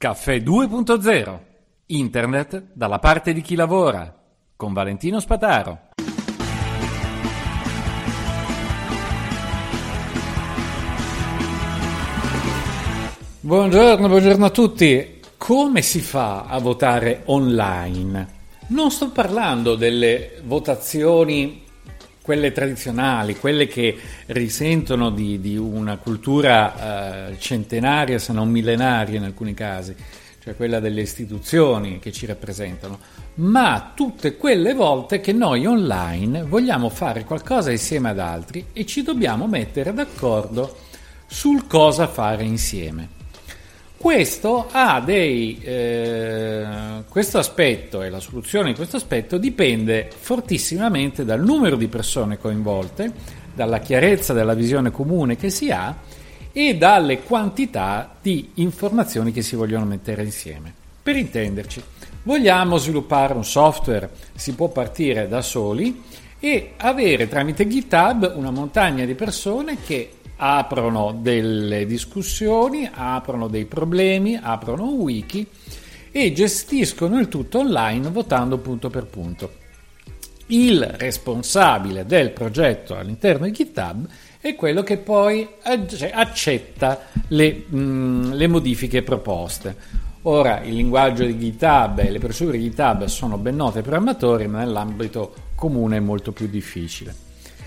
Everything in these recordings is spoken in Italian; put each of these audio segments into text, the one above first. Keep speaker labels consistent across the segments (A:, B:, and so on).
A: Caffè 2.0. Internet dalla parte di chi lavora. Con Valentino Spataro. Buongiorno a tutti. Come si fa a votare online? Non sto parlando delle votazioni, quelle tradizionali, quelle che risentono di una cultura centenaria, se non millenaria in alcuni casi, cioè quella delle istituzioni che ci rappresentano, ma tutte quelle volte che noi online vogliamo fare qualcosa insieme ad altri e ci dobbiamo mettere d'accordo sul cosa fare insieme. Questo questo aspetto e la soluzione di questo aspetto dipende fortissimamente dal numero di persone coinvolte, dalla chiarezza della visione comune che si ha e dalle quantità di informazioni che si vogliono mettere insieme. Per intenderci, vogliamo sviluppare un software, si può partire da soli e avere tramite GitHub una montagna di persone che aprono delle discussioni, aprono dei problemi, aprono un wiki e gestiscono il tutto online votando punto per punto. Il responsabile del progetto all'interno di GitHub è quello che poi accetta le modifiche proposte. Ora, il linguaggio di GitHub e le procedure di GitHub sono ben note ai programmatori, ma nell'ambito comune è molto più difficile.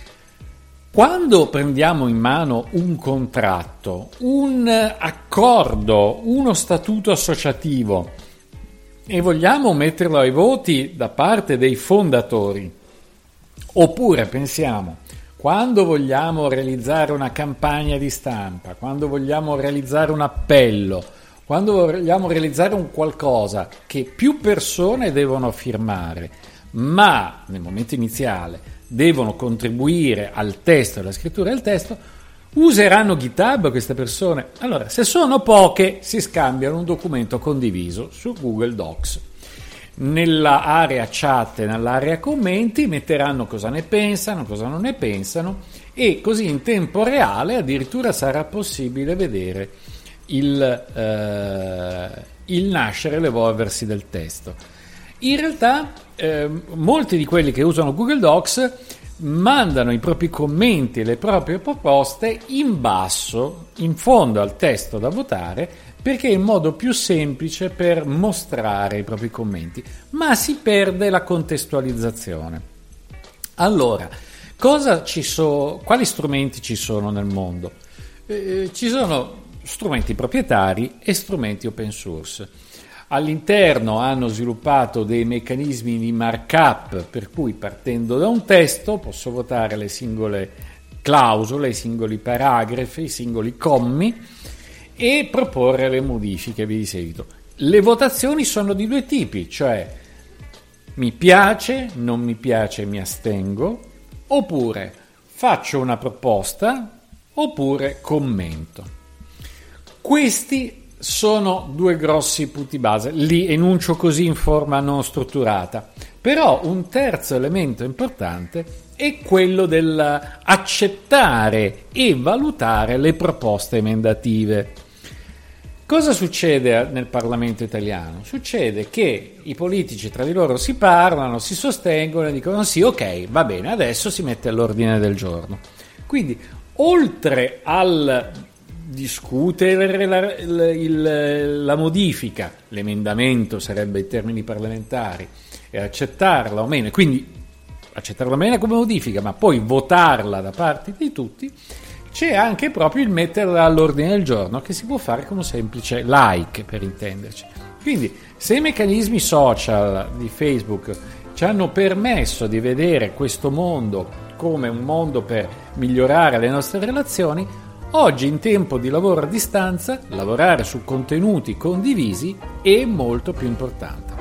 A: Quando prendiamo in mano un contratto, un accordo, uno statuto associativo e vogliamo metterlo ai voti da parte dei fondatori, oppure pensiamo, quando vogliamo realizzare una campagna di stampa, quando vogliamo realizzare un appello, quando vogliamo realizzare un qualcosa che più persone devono firmare, ma nel momento iniziale devono contribuire al testo, alla scrittura del testo, useranno GitHub queste persone? Allora, se sono poche, si scambiano un documento condiviso su Google Docs. Nella area chat e nell'area commenti metteranno cosa ne pensano, cosa non ne pensano, e così in tempo reale addirittura sarà possibile vedere il nascere e l'evolversi del testo. In realtà molti di quelli che usano Google Docs mandano i propri commenti e le proprie proposte in basso, in fondo al testo da votare, perché è il modo più semplice per mostrare i propri commenti, ma si perde la contestualizzazione. Allora, quali strumenti ci sono nel mondo? Ci sono strumenti proprietari e strumenti open source. All'interno hanno sviluppato dei meccanismi di markup per cui partendo da un testo posso votare le singole clausole, i singoli paragrafi, i singoli commi e proporre le modifiche via di seguito. Le votazioni sono di due tipi, cioè mi piace, non mi piace, mi astengo, oppure faccio una proposta, oppure commento. Questi sono due grossi punti base, li enuncio così in forma non strutturata, però un terzo elemento importante è quello dell'accettare e valutare le proposte emendative. Cosa succede nel Parlamento italiano? Succede che i politici tra di loro si parlano, si sostengono e dicono sì, ok, va bene, adesso si mette all'ordine del giorno. Quindi, oltre al discutere la modifica, l'emendamento sarebbe in termini parlamentari, e accettarla o meno, e quindi accettarla o meno come modifica, ma poi votarla da parte di tutti, c'è anche proprio il metterla all'ordine del giorno, che si può fare con un semplice like, per intenderci. Quindi, se i meccanismi social di Facebook ci hanno permesso di vedere questo mondo come un mondo per migliorare le nostre relazioni, oggi, in tempo di lavoro a distanza, lavorare su contenuti condivisi è molto più importante.